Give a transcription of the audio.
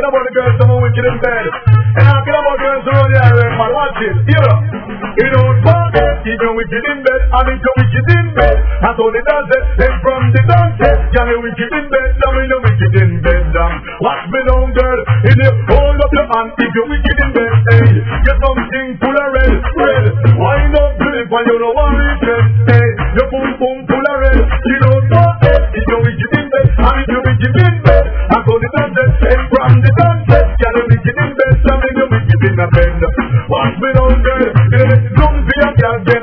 talking about the girls who are wicked in bed. And talking about girls around the area, man, watch it. Hear up. You don't forget, if you're wicked in bed, and if you're wicked in bed, that's all it does it. Then from the donkey, you're wicked in bed, now you're wicked in bed. Watch me down, girl. If you hold up your hand, if you're wicked in bed, hey, get something full of red, red. Wind up to it when you don't want it, hey. Your boom boom full of red. You don't forget, if you're wicked in bed, and if you're wicked in bed, that's all it does it. Then from the donkey, you're wicked in bed, now you're wicked in bed. Watch me down, girl. Don't be a girl,